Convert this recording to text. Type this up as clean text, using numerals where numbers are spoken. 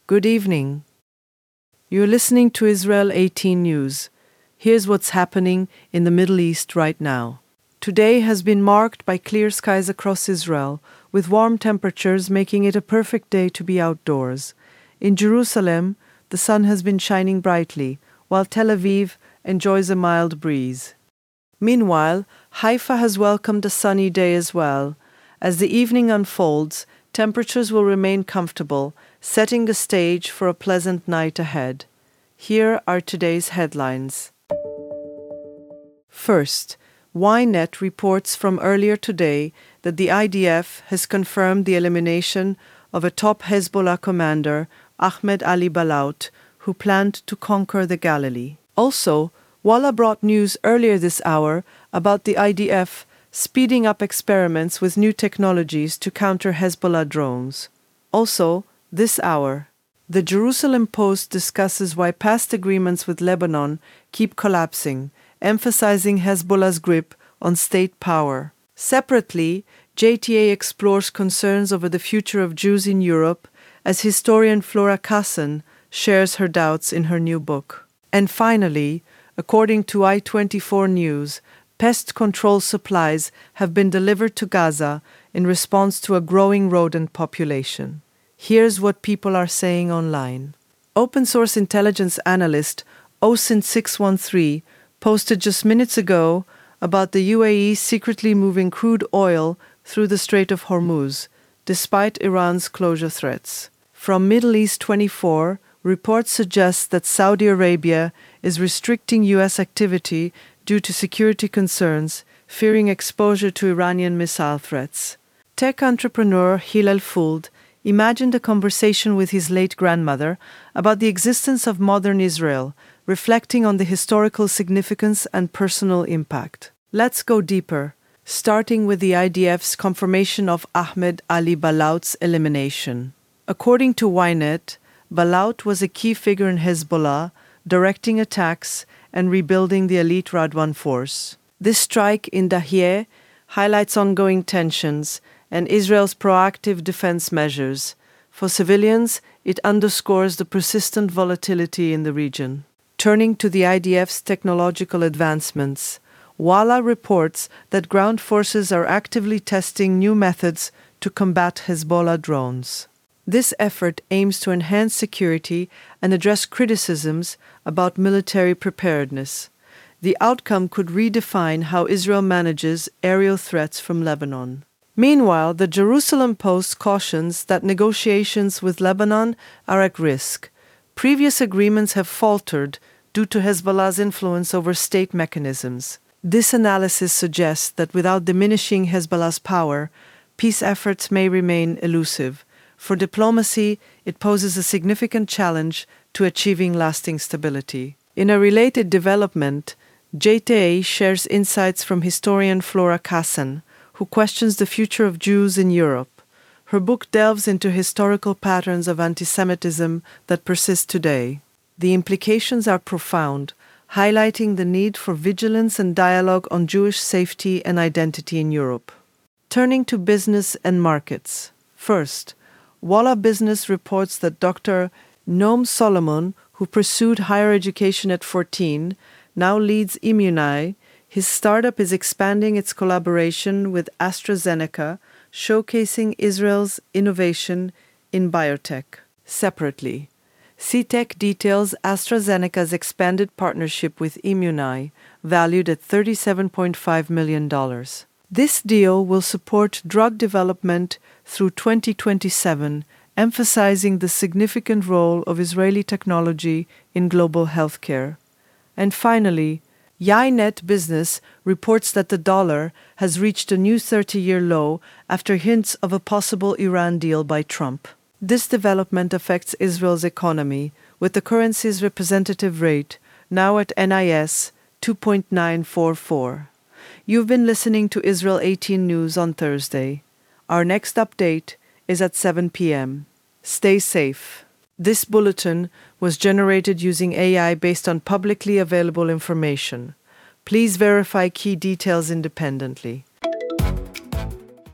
Good evening. You're listening to Israel 18 News. Here's what's happening in the Middle East right now. Today has been marked by clear skies across Israel, with warm temperatures making it a perfect day to be outdoors. In Jerusalem, the sun has been shining brightly, while Tel Aviv enjoys a mild breeze. Meanwhile, Haifa has welcomed a sunny day as well. As the evening unfolds, temperatures will remain comfortable, setting the stage for a pleasant night ahead. Here are today's headlines. First, Ynet reports from earlier today that the IDF has confirmed the elimination of a top Hezbollah commander, Ahmed Ali Balaut, who planned to conquer the Galilee. Also, Walla brought news earlier this hour about the IDF speeding up experiments with new technologies to counter Hezbollah drones. Also, this hour, the Jerusalem Post discusses why past agreements with Lebanon keep collapsing, emphasizing Hezbollah's grip on state power. Separately, JTA explores concerns over the future of Jews in Europe as historian Flora Kassan shares her doubts in her new book. And finally, according to I24 News, pest control supplies have been delivered to Gaza in response to a growing rodent population. Here's what people are saying online. Open source intelligence analyst OSINT613 posted just minutes ago about the UAE secretly moving crude oil through the Strait of Hormuz, despite Iran's closure threats. From Middle East 24, reports suggest that Saudi Arabia is restricting U.S. activity due to security concerns, fearing exposure to Iranian missile threats. Tech entrepreneur Hillel Fuld imagined a conversation with his late grandmother about the existence of modern Israel, reflecting on the historical significance and personal impact. Let's go deeper, starting with the IDF's confirmation of Ahmed Ali Balaut's elimination. According to Ynet, Balaut was a key figure in Hezbollah, directing attacks and rebuilding the elite Radwan force. This strike in Dahiyeh highlights ongoing tensions and Israel's proactive defense measures. For civilians, it underscores the persistent volatility in the region. Turning to the IDF's technological advancements, Walla reports that ground forces are actively testing new methods to combat Hezbollah drones. This effort aims to enhance security and address criticisms about military preparedness. The outcome could redefine how Israel manages aerial threats from Lebanon. Meanwhile, the Jerusalem Post cautions that negotiations with Lebanon are at risk. Previous agreements have faltered due to Hezbollah's influence over state mechanisms. This analysis suggests that without diminishing Hezbollah's power, peace efforts may remain elusive. For diplomacy, it poses a significant challenge to achieving lasting stability. In a related development, JTA shares insights from historian Flora Kassan, who questions the future of Jews in Europe. Her book delves into historical patterns of antisemitism that persist today. The implications are profound, highlighting the need for vigilance and dialogue on Jewish safety and identity in Europe. Turning to business and markets. First, Walla Business reports that Dr. Noam Solomon, who pursued higher education at 14, now leads Immunai. His startup is expanding its collaboration with AstraZeneca, showcasing Israel's innovation in biotech. Separately, CTech details AstraZeneca's expanded partnership with Immunai, valued at $37.5 million. This deal will support drug development through 2027, emphasizing the significant role of Israeli technology in global healthcare. And finally, Ynet Business reports that the dollar has reached a new 30-year low after hints of a possible Iran deal by Trump. This development affects Israel's economy, with the currency's representative rate now at NIS 2.944. You've been listening to Israel 18 News on Thursday. Our next update is at 7 p.m. Stay safe. This bulletin was generated using AI based on publicly available information. Please verify key details independently.